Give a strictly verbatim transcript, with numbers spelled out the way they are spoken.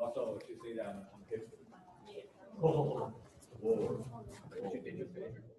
Also, she say that on, on Facebook. Oh, Or, or, did you pay?